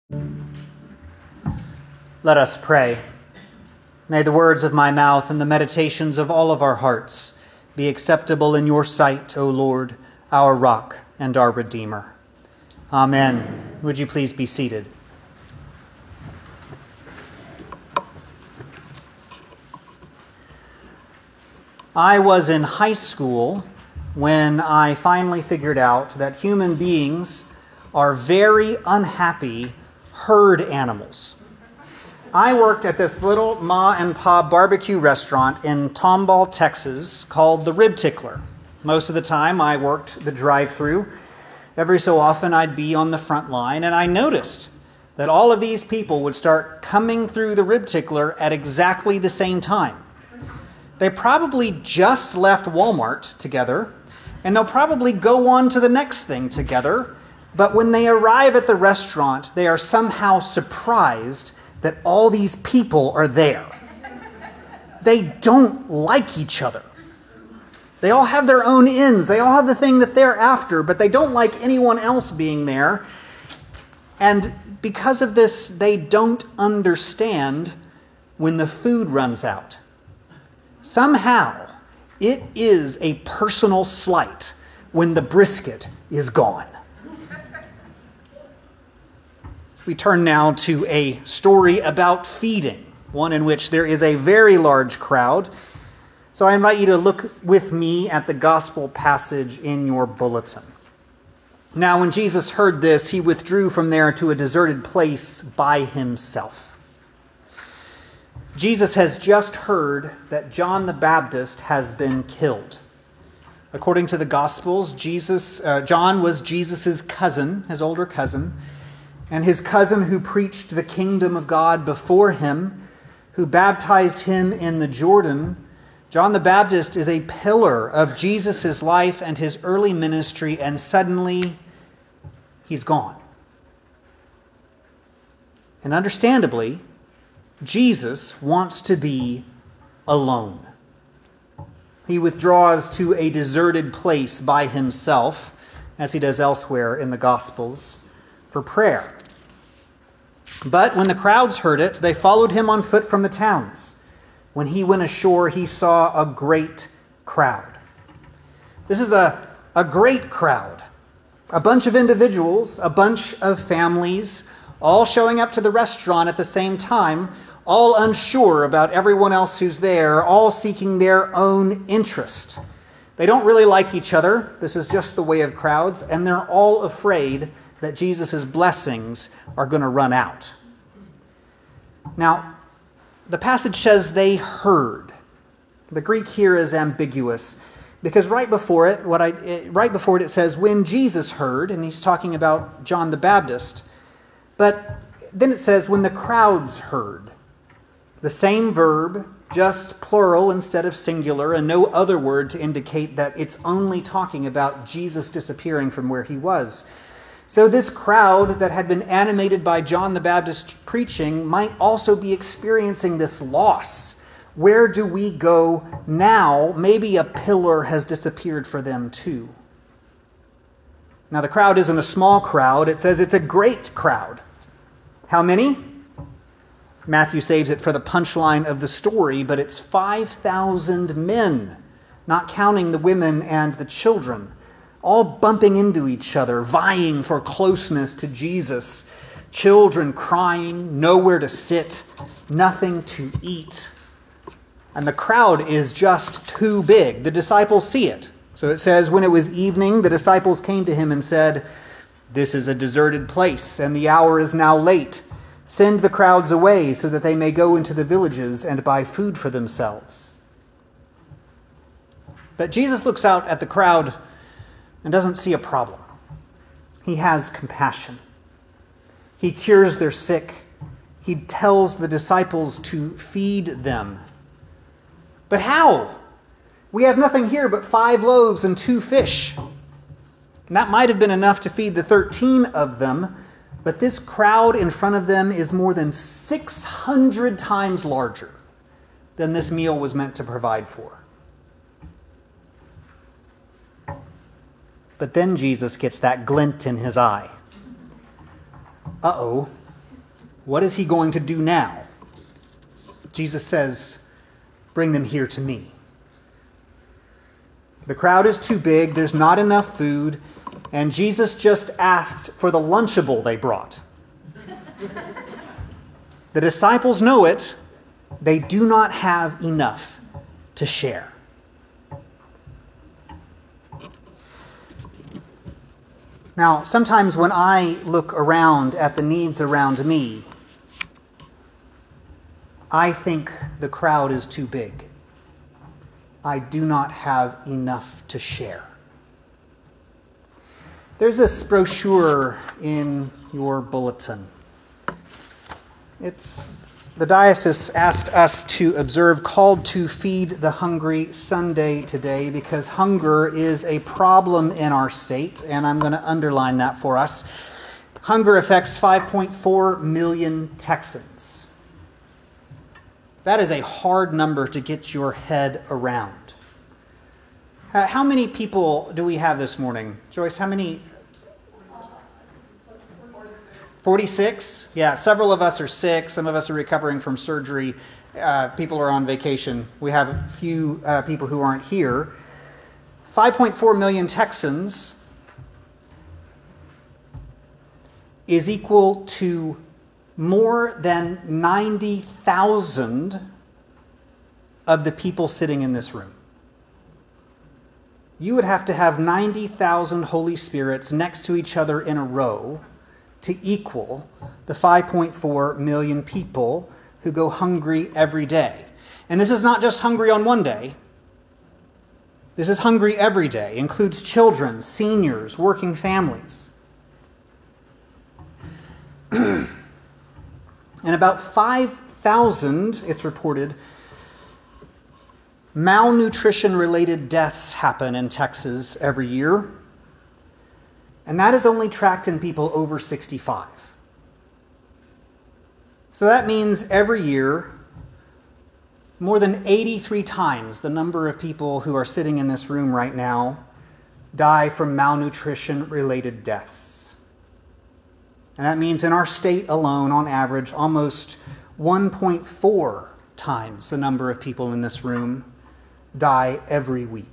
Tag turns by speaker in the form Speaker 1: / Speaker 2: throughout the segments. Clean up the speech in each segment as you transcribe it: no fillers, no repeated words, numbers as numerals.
Speaker 1: Let us pray. May the words of my mouth and the meditations of all of our hearts be acceptable in your sight, O Lord, our rock and our Redeemer. Amen. Would you please be seated? I was in high school when I finally figured out that human beings are very unhappy herd animals. I worked at this little ma and pa barbecue restaurant in Tomball, Texas called the Rib Tickler. Most of the time I worked the drive-thru. Every so often I'd be on the front line, and I noticed that all of these people would start coming through the Rib Tickler at exactly the same time. They probably just left Walmart together, and they'll probably go on to the next thing together, but when they arrive at the restaurant, they are somehow surprised that all these people are there. They don't like each other. They all have their own ends. They all have the thing that they're after, but they don't like anyone else being there. And because of this, they don't understand when the food runs out. Somehow, it is a personal slight when the brisket is gone. We turn now to a story about feeding, one in which there is a very large crowd. So I invite you to look with me at the gospel passage in your bulletin. Now, when Jesus heard this, he withdrew from there to a deserted place by himself. Jesus has just heard that John the Baptist has been killed. According to the Gospels, John was Jesus' cousin, his older cousin, and his cousin who preached the kingdom of God before him, who baptized him in the Jordan. John the Baptist is a pillar of Jesus' life and his early ministry, and suddenly he's gone. And understandably, Jesus wants to be alone. He withdraws to a deserted place by himself, as he does elsewhere in the Gospels, for prayer. But when the crowds heard it, they followed him on foot from the towns. When he went ashore, he saw a great crowd. This is a great crowd. A bunch of individuals, a bunch of families, all showing up to the restaurant at the same time, all unsure about everyone else who's there, all seeking their own interest. They don't really like each other. This is just the way of crowds, and they're all afraid that Jesus' blessings are going to run out. Now, the passage says they heard. The Greek here is ambiguous because right before it says when Jesus heard, and he's talking about John the Baptist. But then it says when the crowds heard. The same verb, just plural instead of singular, and no other word to indicate that it's only talking about Jesus disappearing from where he was. So this crowd that had been animated by John the Baptist preaching might also be experiencing this loss. Where do we go now? Maybe a pillar has disappeared for them too. Now the crowd isn't a small crowd. It says it's a great crowd. How many? Matthew saves it for the punchline of the story, but it's 5,000 men, not counting the women and the children, all bumping into each other, vying for closeness to Jesus. Children crying, nowhere to sit, nothing to eat. And the crowd is just too big. The disciples see it. So it says, when it was evening, the disciples came to him and said, "This is a deserted place, and the hour is now late. Send the crowds away so that they may go into the villages and buy food for themselves." But Jesus looks out at the crowd and doesn't see a problem. He has compassion. He cures their sick. He tells the disciples to feed them. But how? We have nothing here but 5 loaves and 2 fish. And that might have been enough to feed the 13 of them, but this crowd in front of them is more than 600 times larger than this meal was meant to provide for. But then Jesus gets that glint in his eye. Uh-oh, What is he going to do now? Jesus says, bring them here to me. The crowd is too big, there's not enough food, and Jesus just asked for the Lunchable they brought. The disciples know it. They do not have enough to share. Now, sometimes when I look around at the needs around me, I think the crowd is too big. I do not have enough to share. There's this brochure in your bulletin. The diocese asked us to observe Called to Feed the Hungry Sunday today because hunger is a problem in our state, and I'm going to underline that for us. Hunger affects 5.4 million Texans. That is a hard number to get your head around. How many people do we have this morning? Joyce, how many? 46? Yeah, several of us are sick. Some of us are recovering from surgery. People are on vacation. We have a few people who aren't here. 5.4 million Texans is equal to more than 90,000 of the people sitting in this room. You would have to have 90,000 Holy Spirits next to each other in a row to equal the 5.4 million people who go hungry every day. And this is not just hungry on one day. This is hungry every day. It includes children, seniors, working families. And about 5,000, it's reported, malnutrition-related deaths happen in Texas every year. And that is only tracked in people over 65. So that means every year, more than 83 times the number of people who are sitting in this room right now die from malnutrition-related deaths. And that means in our state alone, on average, almost 1.4 times the number of people in this room die every week.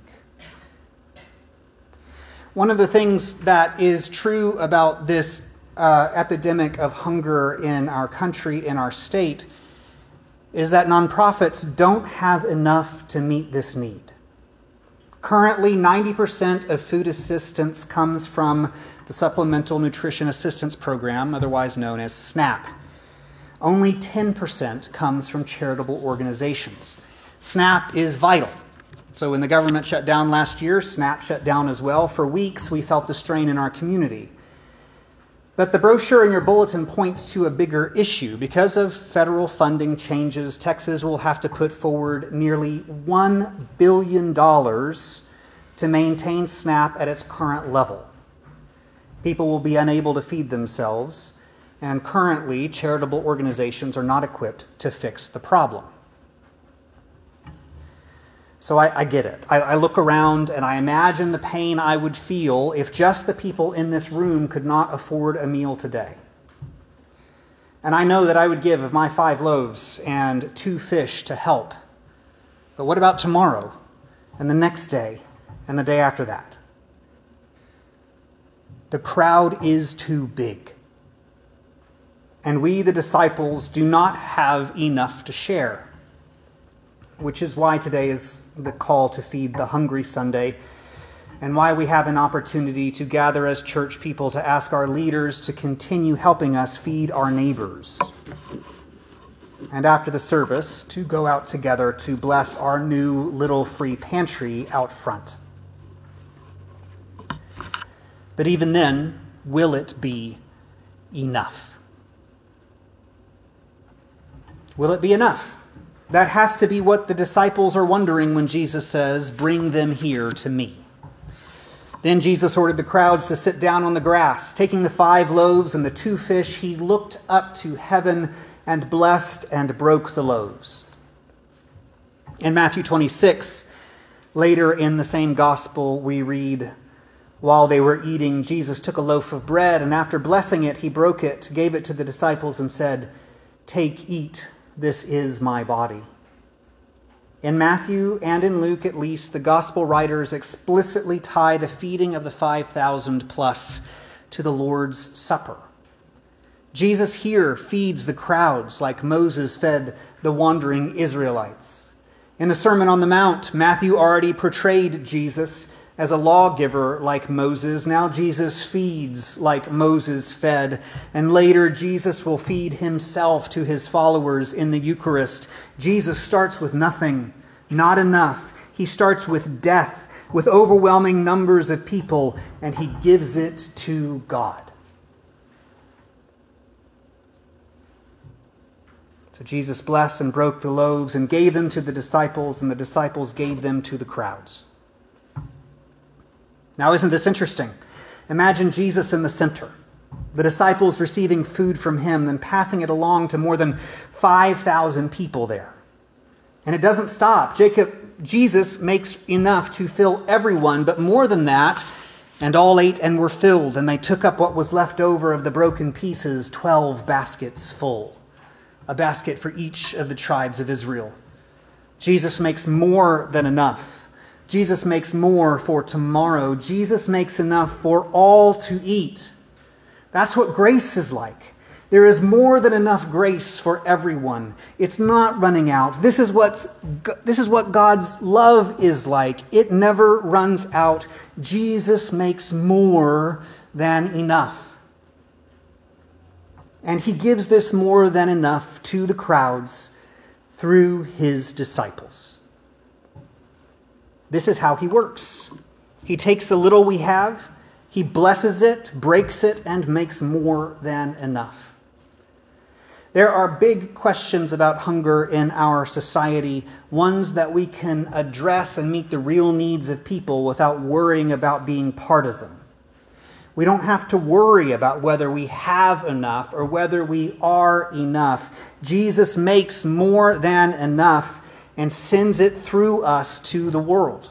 Speaker 1: One of the things that is true about this epidemic of hunger in our country, in our state, is that nonprofits don't have enough to meet this need. Currently, 90% of food assistance comes from the Supplemental Nutrition Assistance Program, otherwise known as SNAP. Only 10% comes from charitable organizations. SNAP is vital. So when the government shut down last year, SNAP shut down as well. For weeks, we felt the strain in our community. But the brochure in your bulletin points to a bigger issue. Because of federal funding changes, Texas will have to put forward nearly $1 billion to maintain SNAP at its current level. People will be unable to feed themselves, and currently charitable organizations are not equipped to fix the problem. So I get it. I look around and I imagine the pain I would feel if just the people in this room could not afford a meal today. And I know that I would give of my 5 loaves and 2 fish to help. But what about tomorrow and the next day and the day after that? The crowd is too big. And we, the disciples, do not have enough to share. Which is why today is the Call to Feed the Hungry Sunday, and why we have an opportunity to gather as church people to ask our leaders to continue helping us feed our neighbors. And after the service, to go out together to bless our new little free pantry out front. But even then, will it be enough? Will it be enough? That has to be what the disciples are wondering when Jesus says, "Bring them here to me." Then Jesus ordered the crowds to sit down on the grass. Taking the 5 loaves and the 2 fish, he looked up to heaven and blessed and broke the loaves. In Matthew 26, later in the same gospel, we read, While they were eating, Jesus took a loaf of bread, and after blessing it, he broke it, gave it to the disciples, and said, "Take, eat, this is my body." In Matthew and in Luke, at least, the gospel writers explicitly tie the feeding of the 5,000 plus to the Lord's Supper. Jesus here feeds the crowds like Moses fed the wandering Israelites. In the Sermon on the Mount, Matthew already portrayed Jesus as a lawgiver like Moses. Now Jesus feeds like Moses fed. And later Jesus will feed himself to his followers in the Eucharist. Jesus starts with nothing, not enough. He starts with death, with overwhelming numbers of people, and he gives it to God. So Jesus blessed and broke the loaves and gave them to the disciples, and the disciples gave them to the crowds. Now, isn't this interesting? Imagine Jesus in the center, the disciples receiving food from him, then passing it along to more than 5,000 people there. And it doesn't stop. Jesus makes enough to fill everyone, but more than that, and all ate and were filled, and they took up what was left over of the broken pieces, 12 baskets full. A basket for each of the tribes of Israel. Jesus makes more than enough. Jesus makes more for tomorrow. Jesus makes enough for all to eat. That's what grace is like. There is more than enough grace for everyone. It's not running out. This is what God's love is like. It never runs out. Jesus makes more than enough. And he gives this more than enough to the crowds through his disciples. This is how he works. He takes the little we have, he blesses it, breaks it, and makes more than enough. There are big questions about hunger in our society, ones that we can address and meet the real needs of people without worrying about being partisan. We don't have to worry about whether we have enough or whether we are enough. Jesus makes more than enough and sends it through us to the world.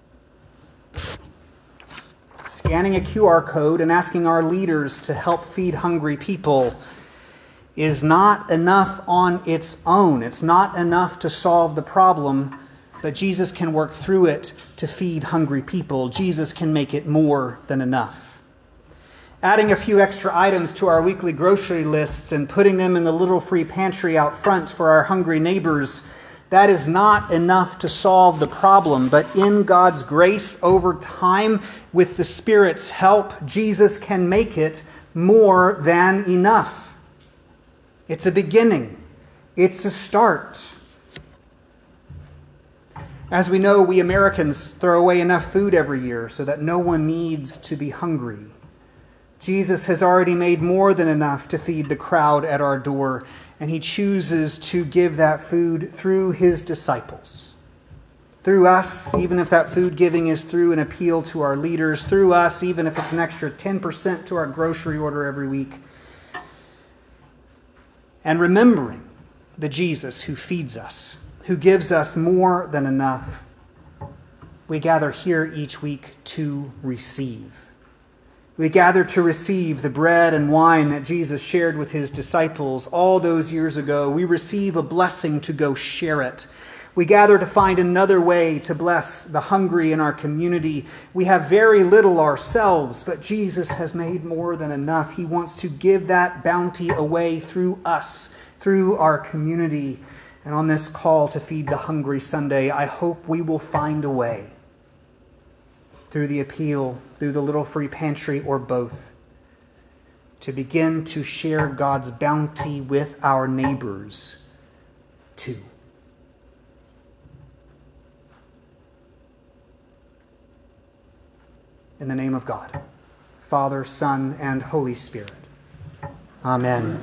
Speaker 1: Scanning a QR code and asking our leaders to help feed hungry people is not enough on its own. It's not enough to solve the problem, but Jesus can work through it to feed hungry people. Jesus can make it more than enough. Adding a few extra items to our weekly grocery lists and putting them in the little free pantry out front for our hungry neighbors, that is not enough to solve the problem. But in God's grace over time, with the Spirit's help, Jesus can make it more than enough. It's a beginning. It's a start. As we know, we Americans throw away enough food every year so that no one needs to be hungry. Jesus has already made more than enough to feed the crowd at our door, and he chooses to give that food through his disciples. Through us, even if that food giving is through an appeal to our leaders. Through us, even if it's an extra 10% to our grocery order every week. And remembering the Jesus who feeds us, who gives us more than enough, we gather here each week to receive. We gather to receive the bread and wine that Jesus shared with his disciples all those years ago. We receive a blessing to go share it. We gather to find another way to bless the hungry in our community. We have very little ourselves, but Jesus has made more than enough. He wants to give that bounty away through us, through our community. And on this call to feed the hungry Sunday, I hope we will find a way, through the appeal, through the little free pantry, or both, to begin to share God's bounty with our neighbors too. In the name of God, Father, Son, and Holy Spirit. Amen.